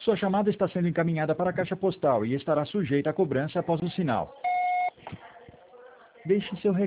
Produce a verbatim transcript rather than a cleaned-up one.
Sua chamada está sendo encaminhada para a caixa postal e estará sujeita a cobrança após o sinal. Deixe seu recado.